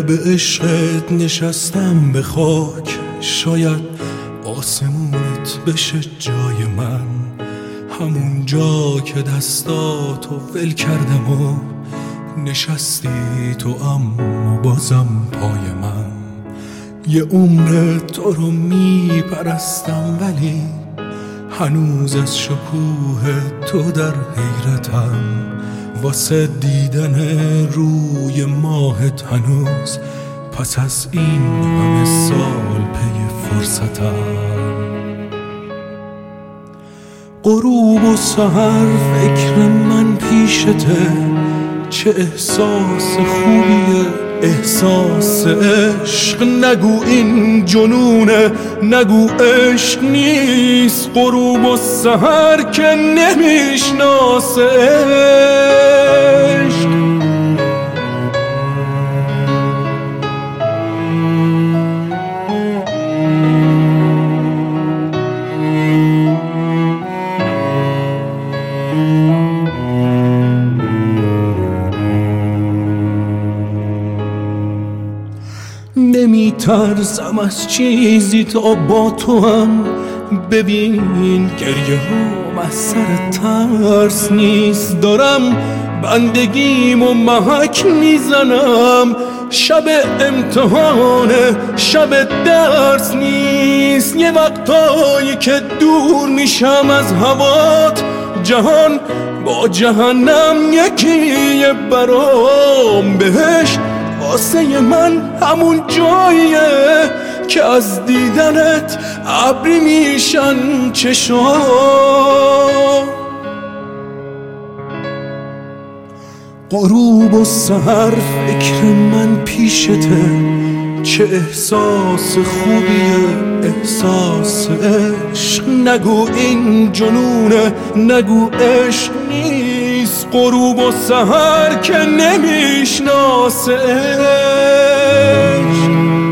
به عشقت نشستم به خاک، شاید آسمونت بشه جای من، همون جا که دستاتو ول کردم و نشستی تو اما بازم پای من. یه عمر تو رو میپرستم ولی هنوز از شکوه تو در حیرتم، واسه دیدن روی ماهت هنوز پس از این همه سال پی فرصتم. غروب و سحر فکر من پیشته، چه احساس خوبیه احساس عشق، نگو این جنونه نگو عشق نیست، غروب و سحر که نمیشناسه عشق. نمیترسم از چیزی تا با تو هم، ببین گریه هم از سر ترس نیست، دارم بندگیم و محک میزنم، شب امتحانه شب درس نیست، یه وقتایی که دور میشم از هوات، جهان با جهنم یکیه برام، بهشت واسه من همون جاییه که از دیدنت ابری میشن چشام. غروب و سحر فکر من پیشته، چه احساس خوبیه احساس عشق، نگو این جنونه نگو عشق نیست، غروب و سحر که نمیشناسه عشق.